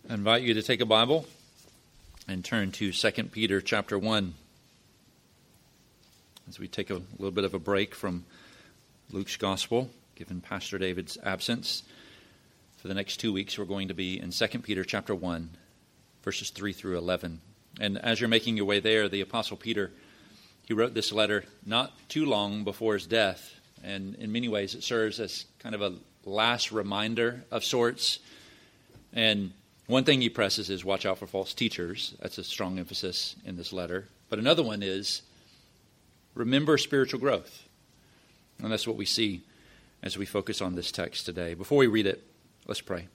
I invite you to take a Bible and turn to 2 Peter chapter 1 as we take a little bit of a break from Luke's Gospel, given Pastor David's absence. For the next 2 weeks, we're going to be in 2 Peter chapter 1, verses 3 through 11. And as you're making your way there, the Apostle Peter, he wrote this letter not too long before his death. And in many ways, it serves as kind of a last reminder of sorts. And one thing he presses is watch out for false teachers. That's a strong emphasis in this letter. But another one is remember spiritual growth. And that's what we see as we focus on this text today. Before we read it, let's pray.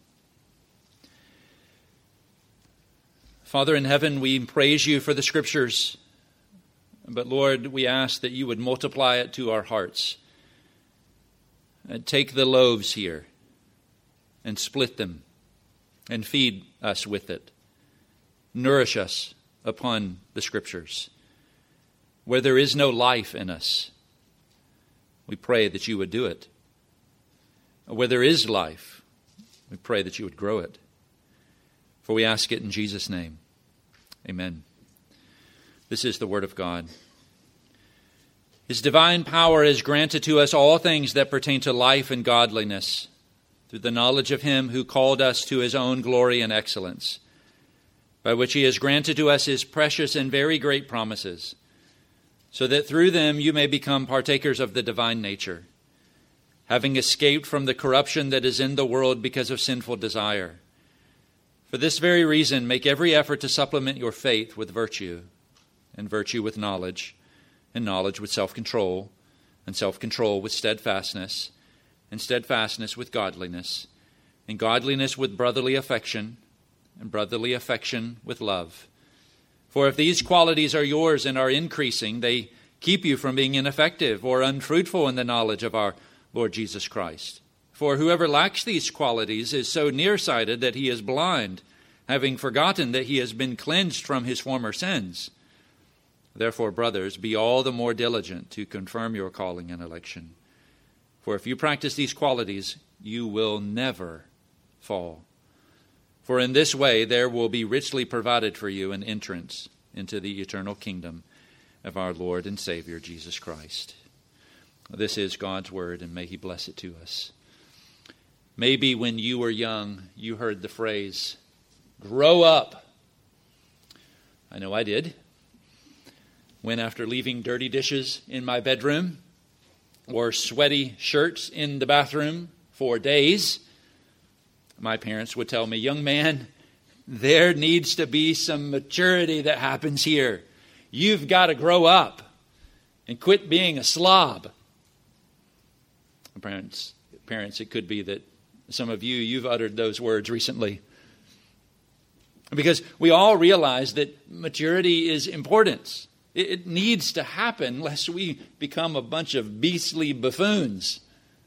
Father in heaven, we praise you for the Scriptures. But Lord, we ask that you would multiply it to our hearts. And take the loaves here and split them and feed us with it. Nourish us upon the Scriptures. Where there is no life in us, we pray that you would do it. Where there is life, we pray that you would grow it. For we ask it in Jesus' name. Amen. This is the word of God. His divine power has granted to us all things that pertain to life and godliness, through the knowledge of him who called us to his own glory and excellence, by which he has granted to us his precious and very great promises, so that through them you may become partakers of the divine nature, having escaped from the corruption that is in the world because of sinful desire. For this very reason, make every effort to supplement your faith with virtue, and virtue with knowledge, and knowledge with self-control, and self-control with steadfastness, and steadfastness with godliness, and godliness with brotherly affection, and brotherly affection with love. For if these qualities are yours and are increasing, they keep you from being ineffective or unfruitful in the knowledge of our Lord Jesus Christ. For whoever lacks these qualities is so nearsighted that he is blind, having forgotten that he has been cleansed from his former sins. Therefore, brothers, be all the more diligent to confirm your calling and election. For if you practice these qualities, you will never fall. For in this way there will be richly provided for you an entrance into the eternal kingdom of our Lord and Savior, Jesus Christ. This is God's word, and may he bless it to us. Maybe when you were young, you heard the phrase, grow up. I know I did. When after leaving dirty dishes in my bedroom, or sweaty shirts in the bathroom for days, my parents would tell me, young man, there needs to be some maturity that happens here. You've got to grow up and quit being a slob. Parents, it could be that some of you've uttered those words recently. Because we all realize that maturity is important. It needs to happen lest we become a bunch of beastly buffoons.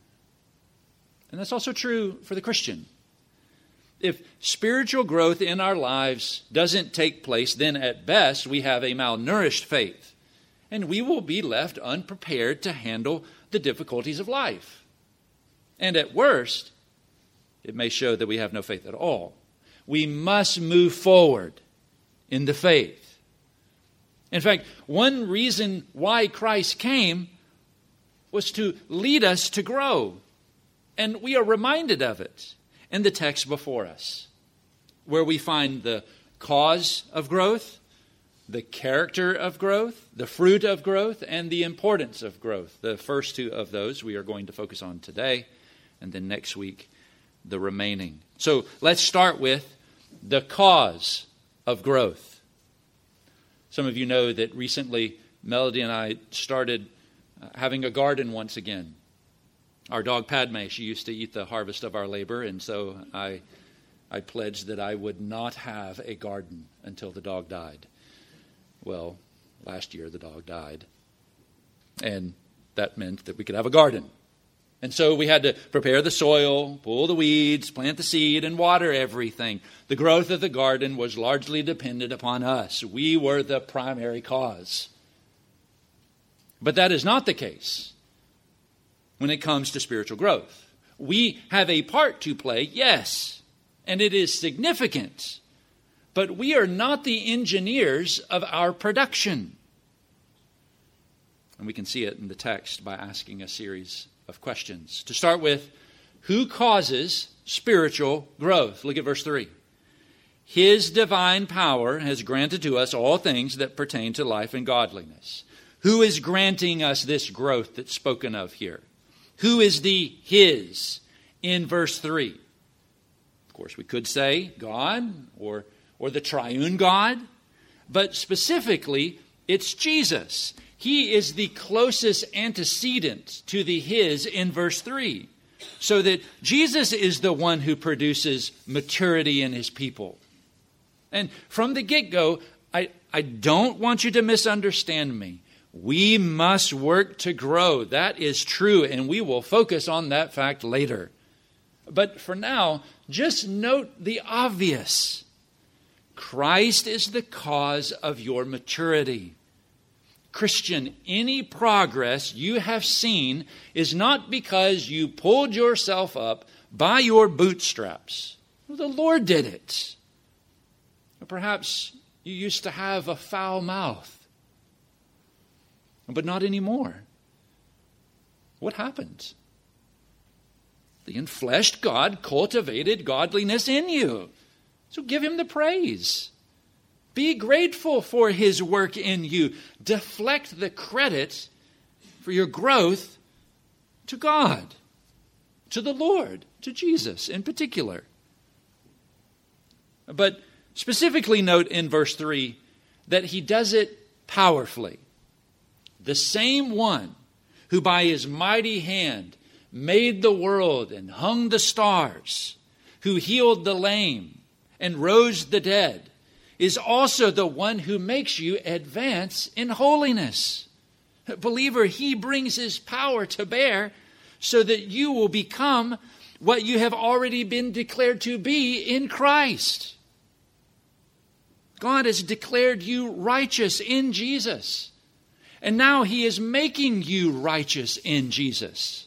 And that's also true for the Christian. If spiritual growth in our lives doesn't take place, then at best we have a malnourished faith. And we will be left unprepared to handle the difficulties of life. And at worst, it may show that we have no faith at all. We must move forward in the faith. In fact, one reason why Christ came was to lead us to grow. And we are reminded of it in the text before us, where we find the cause of growth, the character of growth, the fruit of growth, and the importance of growth. The first two of those we are going to focus on today, and then next week, the remaining. So let's start with the cause of growth. Some of you know that recently Melody and I started having a garden once again. Our dog Padme, she used to eat the harvest of our labor, and so I pledged that I would not have a garden until the dog died. Well, last year the dog died, and that meant that we could have a garden. And so we had to prepare the soil, pull the weeds, plant the seed, and water everything. The growth of the garden was largely dependent upon us. We were the primary cause. But that is not the case when it comes to spiritual growth. We have a part to play, yes, and it is significant. But we are not the engineers of our production. And we can see it in the text by asking a series of questions. To start with, who causes spiritual growth? Look at verse 3. His divine power has granted to us all things that pertain to life and godliness. Who is granting us this growth that's spoken of here? Who is the His in verse 3? Of course, we could say God or the triune God, but specifically, it's Jesus. He is the closest antecedent to the His in verse 3. So that Jesus is the one who produces maturity in His people. And from the get-go, I don't want you to misunderstand me. We must work to grow. That is true, and we will focus on that fact later. But for now, just note the obvious. Christ is the cause of your maturity. Christian, any progress you have seen is not because you pulled yourself up by your bootstraps. Well, the Lord did it. Or perhaps you used to have a foul mouth, but not anymore. What happened? The enfleshed God cultivated godliness in you. So give Him the praise. Be grateful for His work in you. Deflect the credit for your growth to God, to the Lord, to Jesus in particular. But specifically note in verse 3 that He does it powerfully. The same one who by His mighty hand made the world and hung the stars, who healed the lame and rose the dead, is also the one who makes you advance in holiness. Believer, He brings His power to bear so that you will become what you have already been declared to be in Christ. God has declared you righteous in Jesus. And now He is making you righteous in Jesus.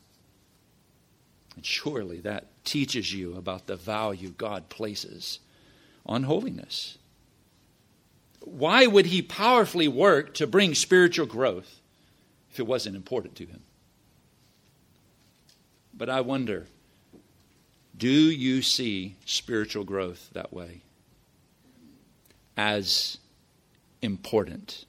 And surely that teaches you about the value God places on holiness. Why would He powerfully work to bring spiritual growth if it wasn't important to Him? But I wonder, do you see spiritual growth that way? As important?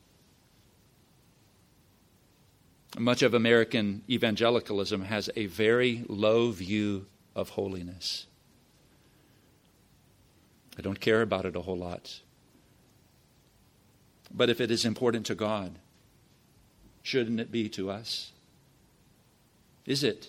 Much of American evangelicalism has a very low view of holiness. I don't care about it a whole lot. But if it is important to God, shouldn't it be to us? Is it?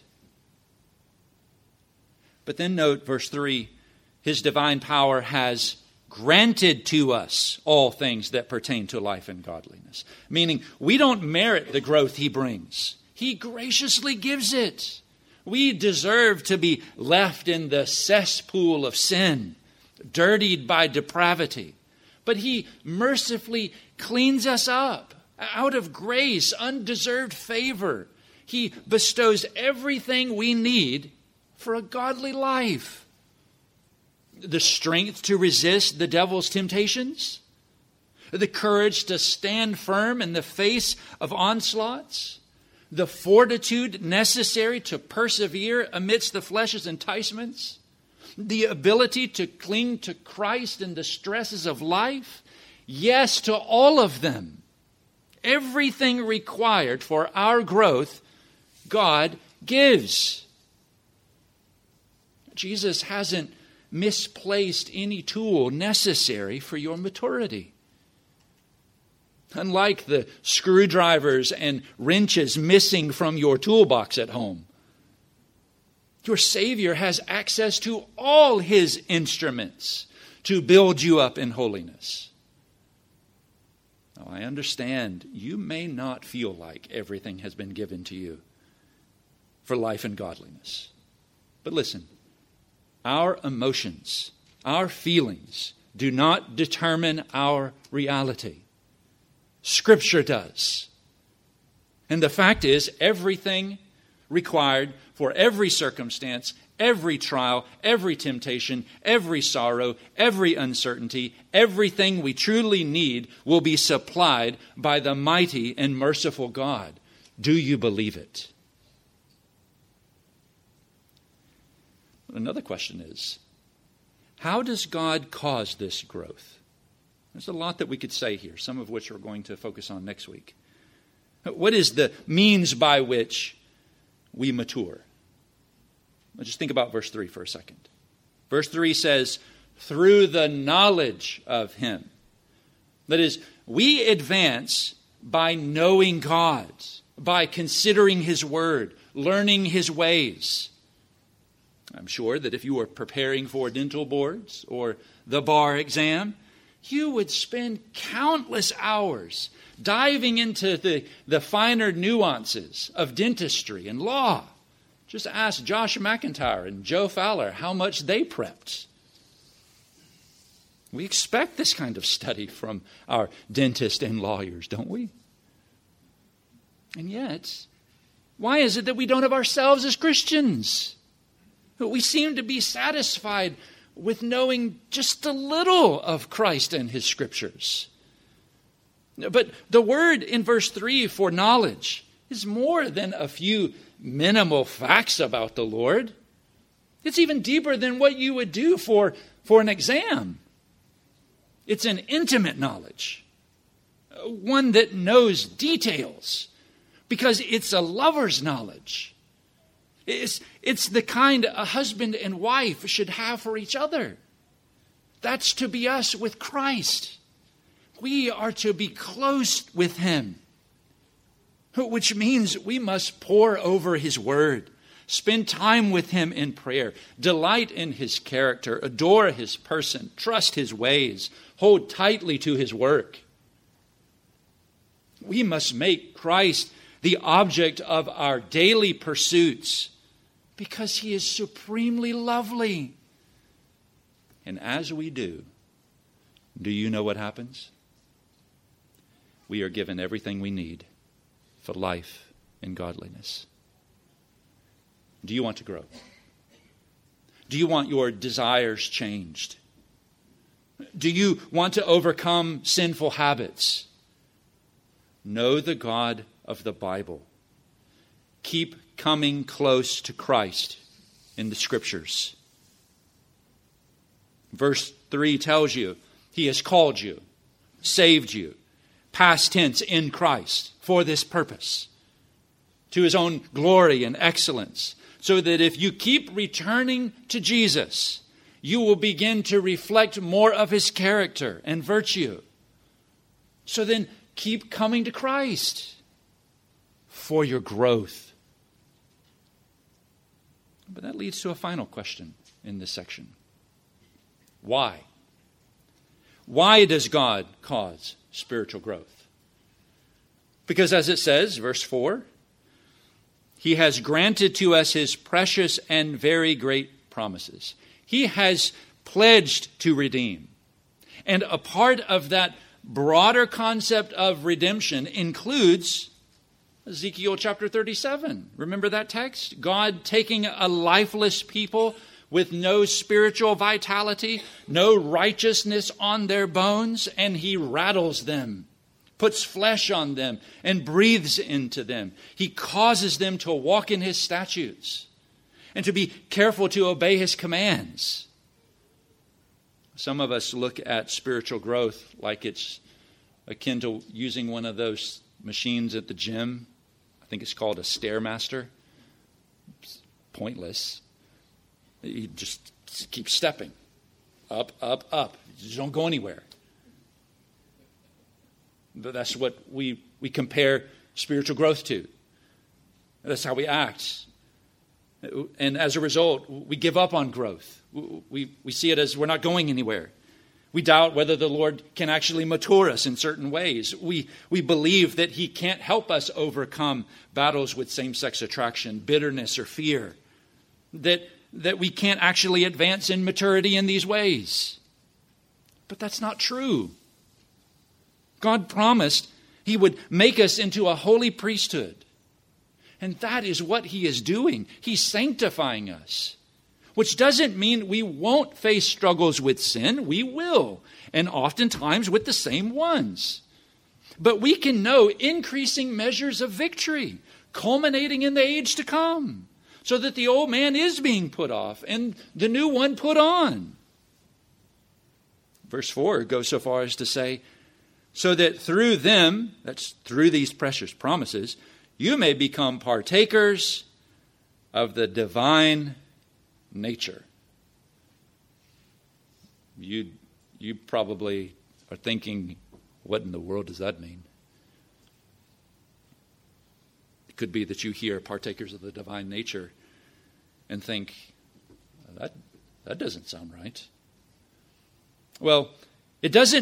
But then note verse 3, His divine power has granted to us all things that pertain to life and godliness. Meaning, we don't merit the growth He brings. He graciously gives it. We deserve to be left in the cesspool of sin, dirtied by depravity. But He mercifully cleans us up out of grace, undeserved favor. He bestows everything we need for a godly life. The strength to resist the devil's temptations, the courage to stand firm in the face of onslaughts, the fortitude necessary to persevere amidst the flesh's enticements, the ability to cling to Christ in the stresses of life. Yes, to all of them. Everything required for our growth, God gives. Jesus hasn't misplaced any tool necessary for your maturity. Unlike the screwdrivers and wrenches missing from your toolbox at home, your Savior has access to all His instruments to build you up in holiness. Now, I understand you may not feel like everything has been given to you for life and godliness. But listen, our emotions, our feelings do not determine our reality. Scripture does. And the fact is, everything required for every circumstance, every trial, every temptation, every sorrow, every uncertainty, everything we truly need will be supplied by the mighty and merciful God. Do you believe it? Another question is, how does God cause this growth? There's a lot that we could say here, some of which we're going to focus on next week. What is the means by which we mature? Let's just think about verse 3 for a second. Verse 3 says, through the knowledge of him. That is, we advance by knowing God, by considering his word, learning his ways. I'm sure that if you were preparing for dental boards or the bar exam, you would spend countless hours diving into the finer nuances of dentistry and law. Just ask Josh McIntyre and Joe Fowler how much they prepped. We expect this kind of study from our dentists and lawyers, don't we? And yet, why is it that we don't have ourselves as Christians? We seem to be satisfied with knowing just a little of Christ and his scriptures. But the word in verse 3 for knowledge is more than a few minimal facts about the Lord. It's even deeper than what you would do for an exam. It's an intimate knowledge, one that knows details, because it's a lover's knowledge. It's the kind a husband and wife should have for each other. That's to be us with Christ. We are to be close with him, which means we must pore over his word, spend time with him in prayer, delight in his character, adore his person, trust his ways, hold tightly to his work. We must make Christ the object of our daily pursuits, because he is supremely lovely. And as we do you know what happens? We are given everything we need for life and godliness. Do you want to grow? Do you want your desires changed? Do you want to overcome sinful habits? Know the God of the Bible. Keep coming close to Christ in the Scriptures. Verse 3 tells you he has called you, saved you, past tense, in Christ for this purpose, to his own glory and excellence, so that if you keep returning to Jesus, you will begin to reflect more of his character and virtue. So then keep coming to Christ for your growth. But that leads to a final question in this section. Why? Why does God cause spiritual growth? Because as it says, verse 4, he has granted to us his precious and very great promises. He has pledged to redeem. And a part of that broader concept of redemption includes Ezekiel chapter 37. Remember that text? God taking a lifeless people with no spiritual vitality, no righteousness on their bones, and he rattles them, puts flesh on them, and breathes into them. He causes them to walk in his statutes and to be careful to obey his commands. Some of us look at spiritual growth like it's akin to using one of those machines at the gym. I think it's called a Stairmaster. It's pointless. You just keep stepping. Up, up, up. You just don't go anywhere. But that's what we compare spiritual growth to. That's how we act. And as a result, we give up on growth. We see it as we're not going anywhere. We doubt whether the Lord can actually mature us in certain ways. We believe that he can't help us overcome battles with same-sex attraction, bitterness, or fear. That we can't actually advance in maturity in these ways. But that's not true. God promised he would make us into a holy priesthood, And that is what he is doing. He's sanctifying us. Which doesn't mean we won't face struggles with sin. We will. And oftentimes with the same ones. But we can know increasing measures of victory, culminating in the age to come, so that the old man is being put off and the new one put on. Verse 4 goes so far as to say, so that through them, that's through these precious promises, you may become partakers of the divine nature. You probably are thinking, what in the world does that mean? It could be that you hear partakers of the divine nature and think, that doesn't sound right. Well, it doesn't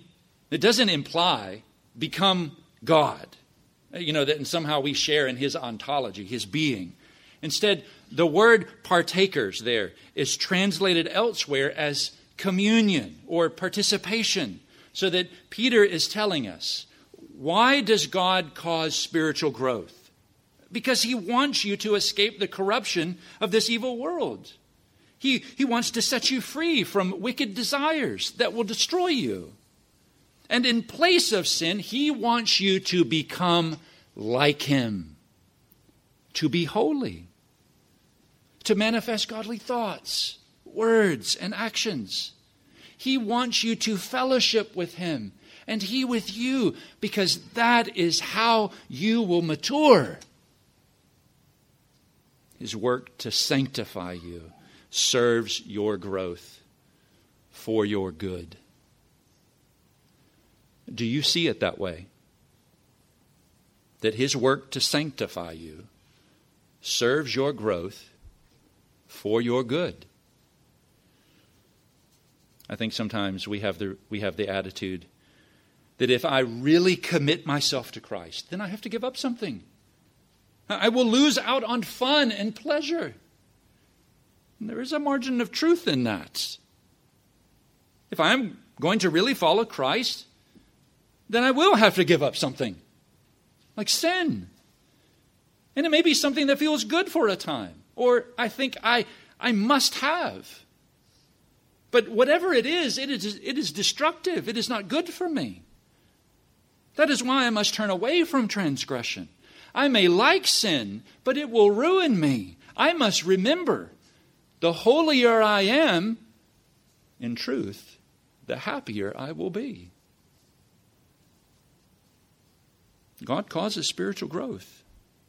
imply become God. That somehow we share in his ontology, his being. Instead, the word partakers there is translated elsewhere as communion or participation. So that Peter is telling us, why does God cause spiritual growth? Because he wants you to escape the corruption of this evil world. He wants to set you free from wicked desires that will destroy you. And in place of sin, he wants you to become like him, to be holy, to manifest godly thoughts, words, and actions. He wants you to fellowship with him and he with you, because that is how you will mature. His work to sanctify you serves your growth for your good. Do you see it that way? That his work to sanctify you serves your growth for your good. I think sometimes we have the attitude that if I really commit myself to Christ, then I have to give up something. I will lose out on fun and pleasure. And there is a margin of truth in that. If I'm going to really follow Christ, then I will have to give up something, like sin. And it may be something that feels good for a time, or I think I must have. But whatever it is destructive. It is not good for me. That is why I must turn away from transgression. I may like sin, but it will ruin me. I must remember, the holier I am, in truth, the happier I will be. God causes spiritual growth.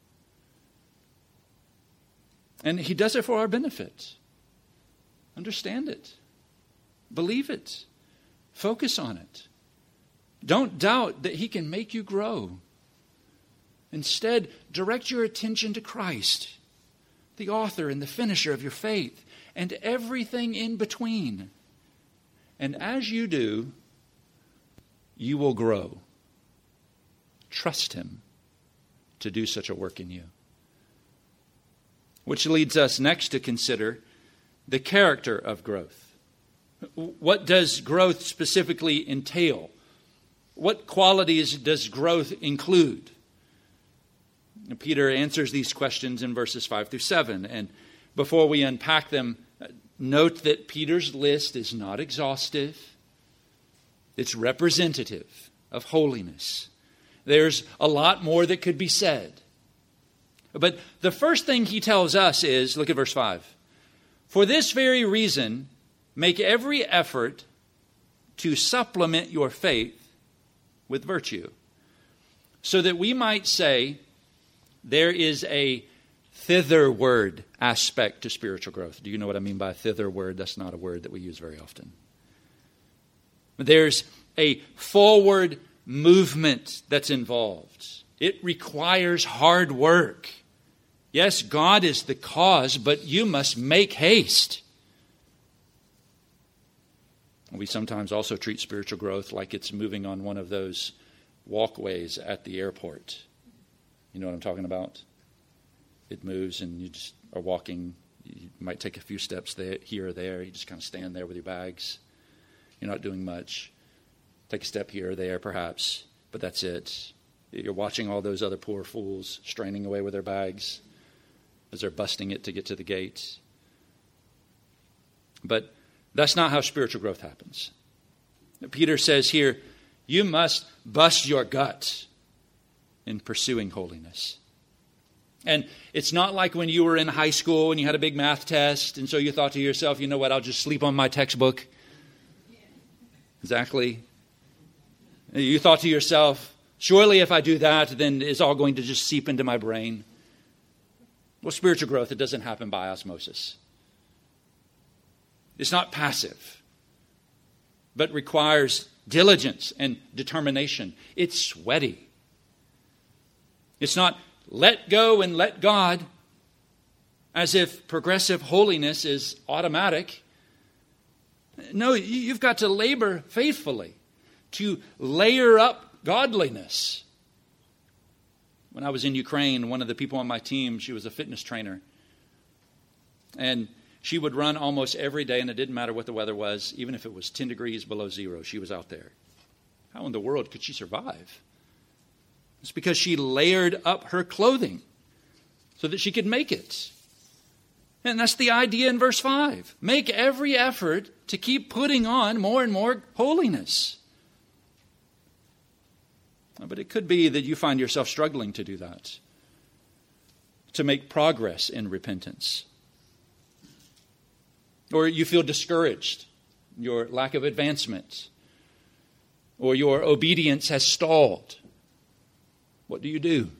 And he does it for our benefit. Understand it. Believe it. Focus on it. Don't doubt that he can make you grow. Instead, direct your attention to Christ, the author and the finisher of your faith, and everything in between. And as you do, you will grow. Trust him to do such a work in you. Which leads us next to consider the character of growth. What does growth specifically entail? What qualities does growth include? Peter answers these questions in verses 5 through 7. And before we unpack them, note that Peter's list is not exhaustive. It's representative of holiness. There's a lot more that could be said. But the first thing he tells us is, look at verse 5. For this very reason, make every effort to supplement your faith with virtue, so that we might say there is a thitherward aspect to spiritual growth. Do you know what I mean by thitherward? That's not a word that we use very often. There's a forward movement that's involved. It requires hard work. Yes, God is the cause, but you must make haste. We sometimes also treat spiritual growth like it's moving on one of those walkways at the airport. You know what I'm talking about? It moves and you just are walking. You might take a few steps there, here or there. You just kind of stand there with your bags. You're not doing much. Take a step here or there, perhaps, but that's it. You're watching all those other poor fools straining away with their bags as they're busting it to get to the gates. But that's not how spiritual growth happens. Peter says here, you must bust your gut in pursuing holiness. And it's not like when you were in high school and you had a big math test, and so you thought to yourself, you know what, I'll just sleep on my textbook. Exactly. You thought to yourself, surely if I do that, then it's all going to just seep into my brain. Well, spiritual growth, it doesn't happen by osmosis. It's not passive, but requires diligence and determination. It's sweaty. It's not let go and let God, as if progressive holiness is automatic. No, you've got to labor faithfully to layer up godliness. When I was in Ukraine, one of the people on my team, she was a fitness trainer. And she would run almost every day, and it didn't matter what the weather was. Even if it was 10 degrees below zero, she was out there. How in the world could she survive? It's because she layered up her clothing so that she could make it. And that's the idea in verse 5. Make every effort to keep putting on more and more holiness. But it could be that you find yourself struggling to do that, to make progress in repentance. Or you feel discouraged, your lack of advancement, or your obedience has stalled. What do?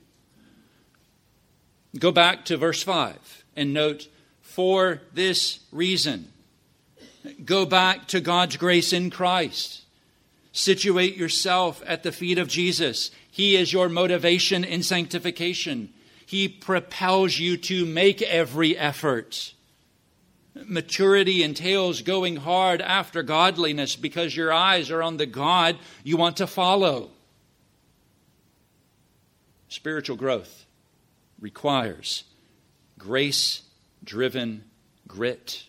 Go back to verse 5 and note, for this reason. Go back to God's grace in Christ. Situate yourself at the feet of Jesus. He is your motivation in sanctification. He propels you to make every effort. Maturity entails going hard after godliness because your eyes are on the God you want to follow. Spiritual growth requires grace-driven grit,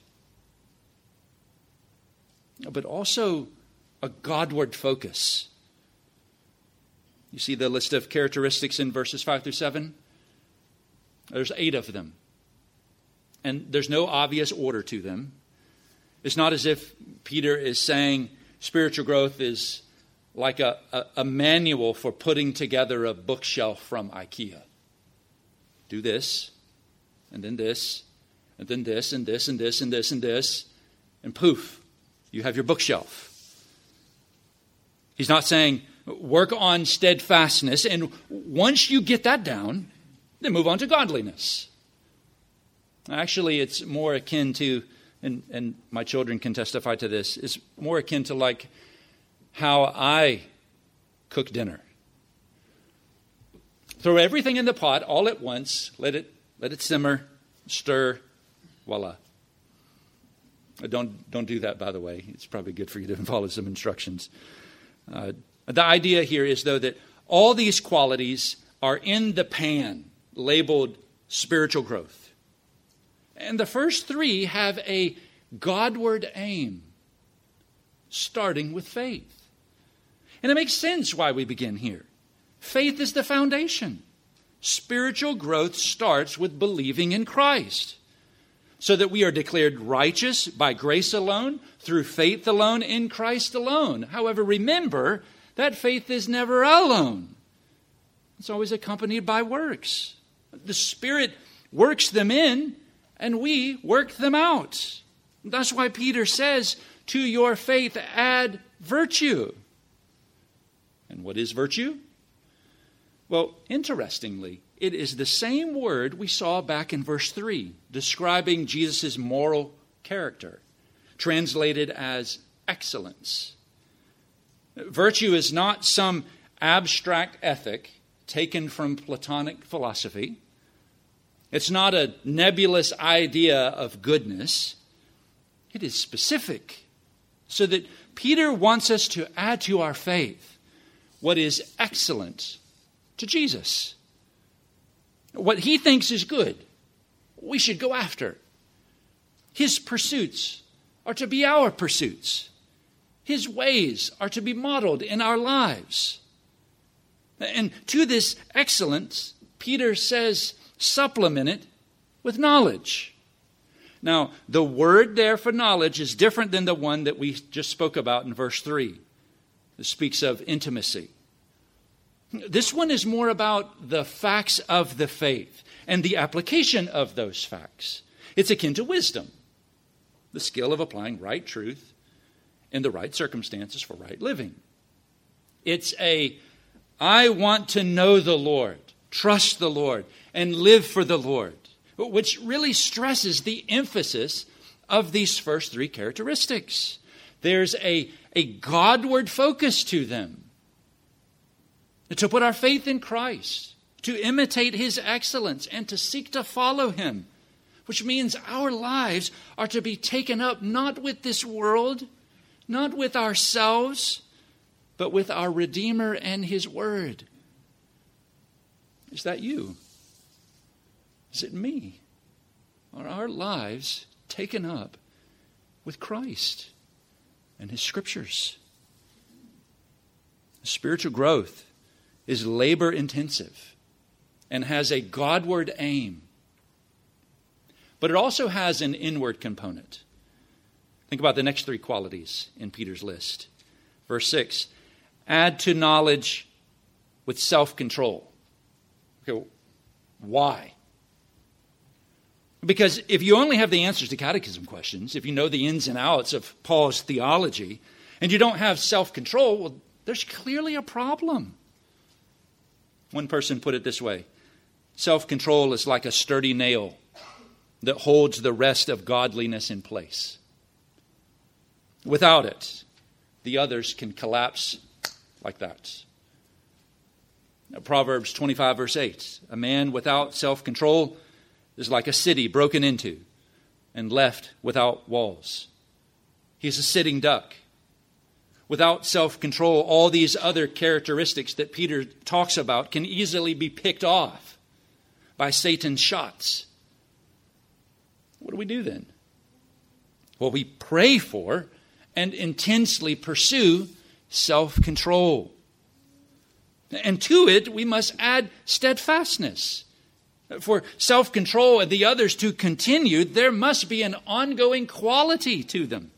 but also a Godward focus. You see the list of characteristics in verses 5 through 7? There's 8 of them. And there's no obvious order to them. It's not as if Peter is saying spiritual growth is like a manual for putting together a bookshelf from IKEA. Do this, and then this, and then this, and this, and this, and this, and this, and poof, you have your bookshelf. He's not saying work on steadfastness, and once you get that down, then move on to godliness. Actually, it's more akin to, and my children can testify to this, it's more akin to like how I cook dinner. Throw everything in the pot all at once, let it simmer, stir, voila. Don't do that, by the way. It's probably good for you to follow some instructions. The idea here is, though, that all these qualities are in the pan labeled spiritual growth. And the first 3 have a Godward aim, starting with faith. And it makes sense why we begin here. Faith is the foundation. Spiritual growth starts with believing in Christ, so that we are declared righteous by grace alone, through faith alone, in Christ alone. However, remember that faith is never alone. It's always accompanied by works. The Spirit works them in, and we work them out. That's why Peter says, to your faith add virtue. And what is virtue? Well, interestingly, it is the same word we saw back in verse 3, describing Jesus' moral character, translated as excellence. Virtue is not some abstract ethic taken from Platonic philosophy. It's not a nebulous idea of goodness. It is specific, so that Peter wants us to add to our faith what is excellent to Jesus. What he thinks is good, we should go after. His pursuits are to be our pursuits. His ways are to be modeled in our lives. And to this excellence, Peter says, supplement it with knowledge. Now, the word there for knowledge is different than the one that we just spoke about in verse 3. It speaks of intimacy. This one is more about the facts of the faith and the application of those facts. It's akin to wisdom, the skill of applying right truth in the right circumstances for right living. It's I want to know the Lord, trust the Lord, and live for the Lord, which really stresses the emphasis of these first three characteristics. There's a Godward focus to them. To put our faith in Christ, to imitate His excellence, and to seek to follow Him, which means our lives are to be taken up not with this world, not with ourselves, but with our Redeemer and His Word. Is that you? Is it me? Are our lives taken up with Christ and His Scriptures? Spiritual growth is labor intensive and has a Godward aim. But it also has an inward component. Think about the next three qualities in Peter's list. Verse 6, add to knowledge with self-control. Okay, why? Because if you only have the answers to catechism questions, if you know the ins and outs of Paul's theology, and you don't have self-control, well, there's clearly a problem. One person put it this way: self-control is like a sturdy nail that holds the rest of godliness in place. Without it, the others can collapse like that. Now, Proverbs 25 verse 8, a man without self-control is like a city broken into and left without walls. He's a sitting duck. Without self-control, all these other characteristics that Peter talks about can easily be picked off by Satan's shots. What do we do then? Well, we pray for and intensely pursue self-control. And to it, we must add steadfastness. For self-control and the others to continue, there must be an ongoing quality to them.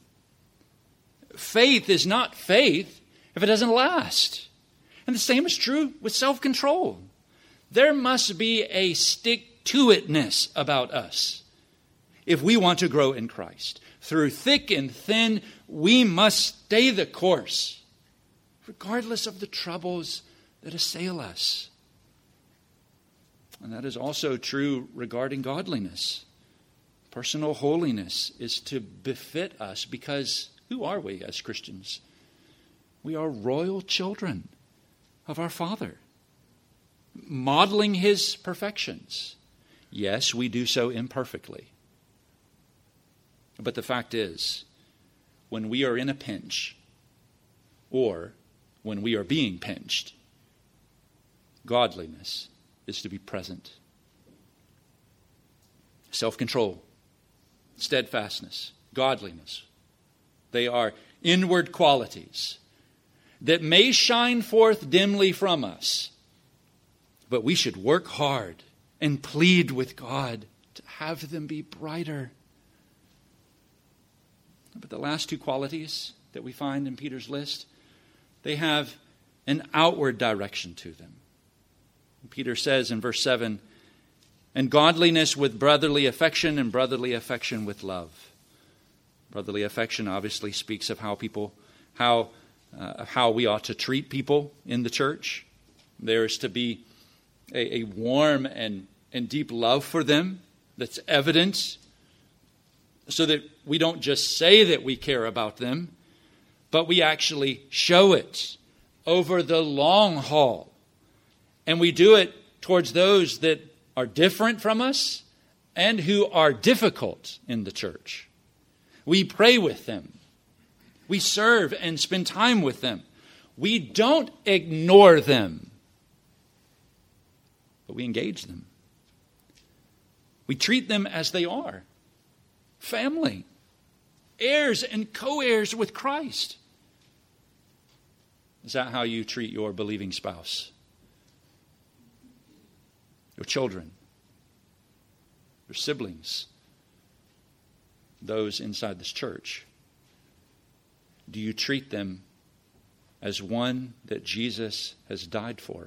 Faith is not faith if it doesn't last. And the same is true with self-control. There must be a stick-to-itness about us if we want to grow in Christ. Through thick and thin, we must stay the course, regardless of the troubles that assail us. And that is also true regarding godliness. Personal holiness is to befit us because who are we as Christians? We are royal children of our Father, modeling His perfections. Yes, we do so imperfectly. But the fact is, when we are in a pinch, or when we are being pinched, godliness is to be present. Self-control, steadfastness, godliness. They are inward qualities that may shine forth dimly from us, but we should work hard and plead with God to have them be brighter. But the last two qualities that we find in Peter's list, they have an outward direction to them. Peter says in verse 7, and godliness with brotherly affection, and brotherly affection with love. Brotherly affection obviously speaks of how we ought to treat people in the church. There is to be a warm and deep love for them that's evident, so that we don't just say that we care about them, but we actually show it over the long haul. And we do it towards those that are different from us and who are difficult in the church. We pray with them. We serve and spend time with them. We don't ignore them, but we engage them. We treat them as they are. Family, heirs and co-heirs with Christ. Is that how you treat your believing spouse? your children, your siblings, those inside this church? Do you treat them as one that Jesus has died for?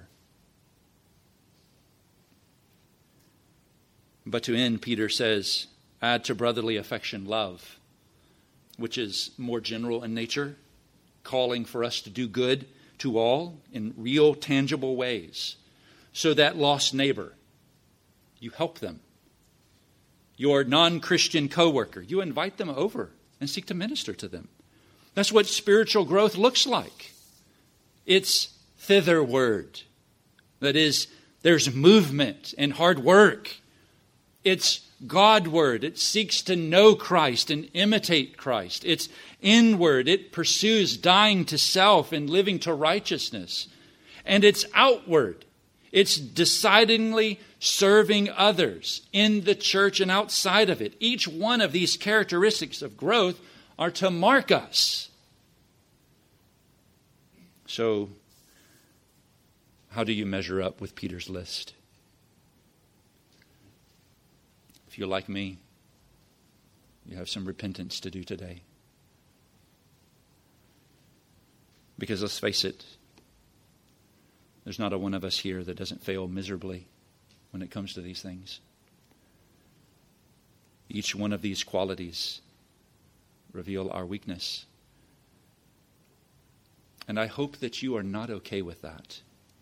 But to end, Peter says, add to brotherly affection love, which is more general in nature, calling for us to do good to all in real, tangible ways. So that lost neighbor, you help them. Your non-Christian coworker, you invite them over and seek to minister to them. That's what spiritual growth looks like. It's thitherward. That is, there's movement and hard work. It's Godward. It seeks to know Christ and imitate Christ. It's inward. It pursues dying to self and living to righteousness. And it's outward. It's decidedly serving others in the church and outside of it. Each one of these characteristics of growth are to mark us. So, how do you measure up with Peter's list? If you're like me, you have some repentance to do today. Because let's face it, there's not a one of us here that doesn't fail miserably when it comes to these things. Each one of these qualities reveal our weakness. And I hope that you are not okay with that.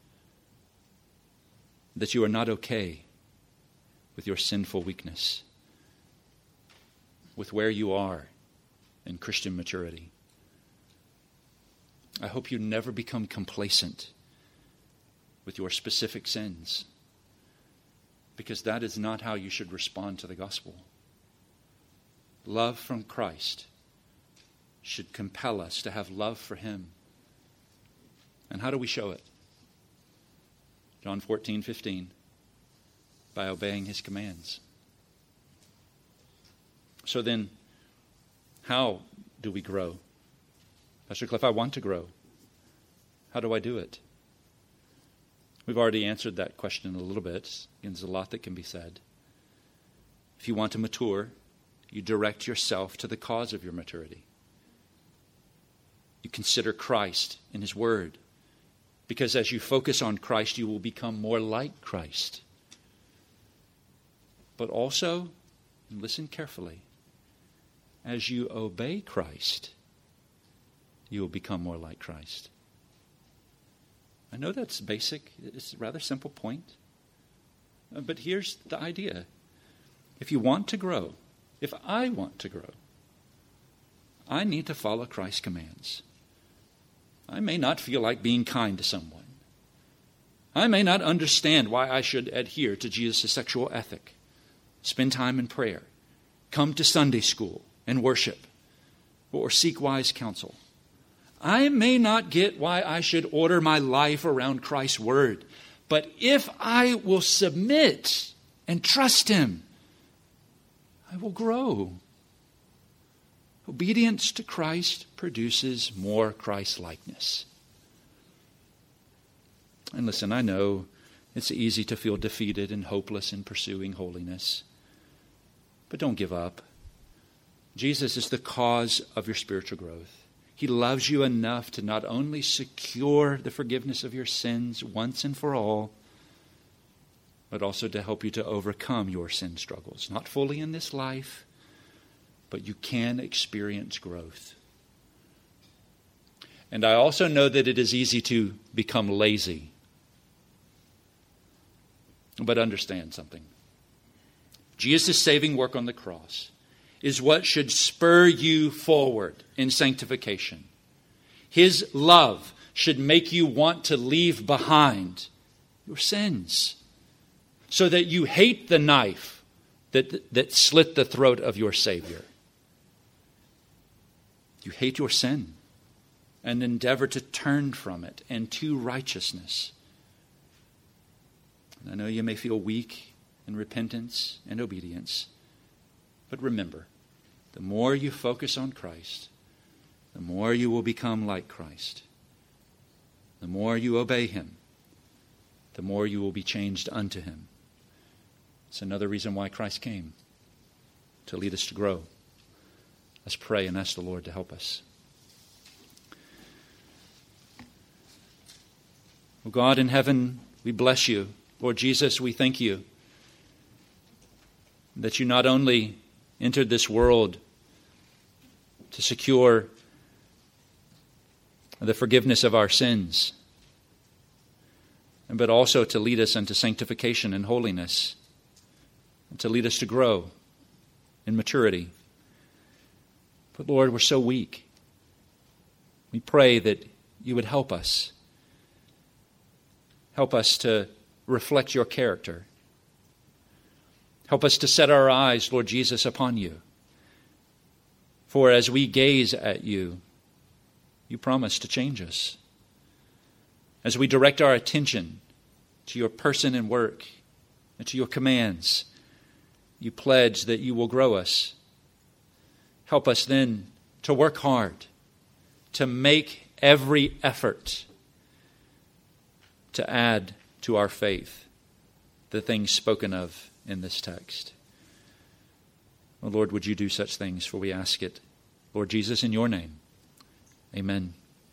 That you are not okay with your sinful weakness, with where you are in Christian maturity. I hope you never become complacent with your specific sins, because that is not how you should respond to the gospel. Love from Christ should compel us to have love for Him. And how do we show it? John 14:15. By obeying His commands. So then, how do we grow? Pastor Cliff, I want to grow. How do I do it? We've already answered that question a little bit. There's a lot that can be said. If you want to mature, you direct yourself to the cause of your maturity. You consider Christ in His Word. Because as you focus on Christ, you will become more like Christ. But also, and listen carefully, as you obey Christ, you will become more like Christ. I know that's basic. It's a rather simple point. But here's the idea. If you want to grow, if I want to grow, I need to follow Christ's commands. I may not feel like being kind to someone. I may not understand why I should adhere to Jesus' sexual ethic. Spend time in prayer. Come to Sunday school and worship. Or seek wise counsel. I may not get why I should order my life around Christ's Word. But if I will submit and trust Him, I will grow. Obedience to Christ produces more Christ-likeness. And listen, I know it's easy to feel defeated and hopeless in pursuing holiness. But don't give up. Jesus is the cause of your spiritual growth. He loves you enough to not only secure the forgiveness of your sins once and for all, but also to help you to overcome your sin struggles. Not fully in this life, but you can experience growth. And I also know that it is easy to become lazy. But understand something. Jesus' saving work on the cross is what should spur you forward in sanctification. His love should make you want to leave behind your sins so that you hate the knife that slit the throat of your Savior. You hate your sin and endeavor to turn from it and to righteousness. And I know you may feel weak in repentance and obedience, but remember, the more you focus on Christ, the more you will become like Christ. The more you obey Him, the more you will be changed unto Him. It's another reason why Christ came, to lead us to grow. Let's pray and ask the Lord to help us. Oh God in heaven, we bless you. Lord Jesus, we thank you that you not only entered this world to secure the forgiveness of our sins, but also to lead us unto sanctification and holiness, and to lead us to grow in maturity. But Lord, we're so weak. We pray that you would help us. Help us to reflect your character. Help us to set our eyes, Lord Jesus, upon you. For as we gaze at you, you promise to change us. As we direct our attention to your person and work and to your commands, you pledge that you will grow us. Help us then to work hard, to make every effort to add to our faith the things spoken of in this text. Oh Lord, would you do such things, for we ask it, Lord Jesus, in your name. Amen.